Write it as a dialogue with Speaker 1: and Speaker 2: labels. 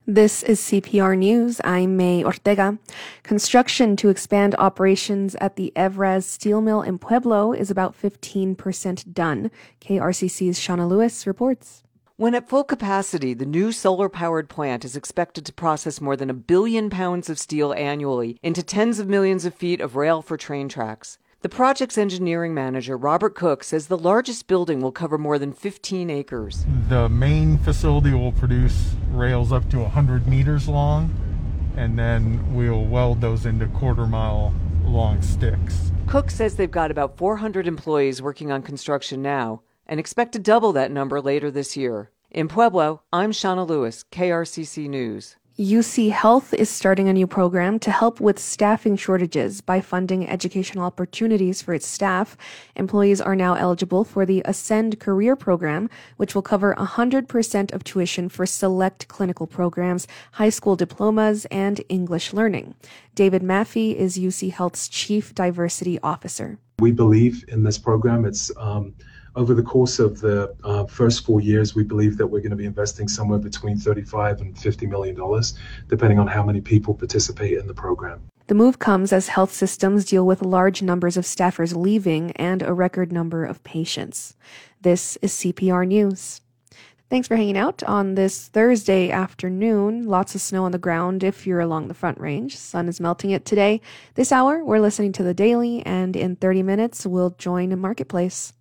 Speaker 1: This is CPR News. I'm May Ortega. Construction to expand operations at the Evraz steel mill in Pueblo is about 15% done. KRCC's Shauna Lewis reports.
Speaker 2: When at full capacity, the new solar-powered plant is expected to process more than 1 billion pounds of steel annually into tens of millions of feet of rail for train tracks. The project's engineering manager, Robert Cook, says the largest building will cover more than 15 acres.
Speaker 3: The main facility will produce rails up to 100 meters long, and then we'll weld those into quarter-mile long sticks.
Speaker 2: Cook says they've got about 400 employees working on construction now and expect to double that number later this year. In Pueblo, I'm Shauna Lewis, KRCC News.
Speaker 1: UC Health is starting a new program to help with staffing shortages by funding educational opportunities for its staff. Employees are now eligible for the Ascend Career Program, which will cover 100% of tuition for select clinical programs, high school diplomas, and English learning. David Maffey is UC Health's Chief Diversity Officer.
Speaker 4: We believe in this program. It's over the course of the first 4 years, we believe that we're going to be investing somewhere between $35 and $50 million, depending on how many people participate in the program.
Speaker 1: The move comes as health systems deal with large numbers of staffers leaving and a record number of patients. This is CPR News. Thanks for hanging out on this Thursday afternoon. Lots of snow on the ground if you're along the Front Range. Sun is melting it today. This hour, we're listening to The Daily, and in 30 minutes, we'll join Marketplace.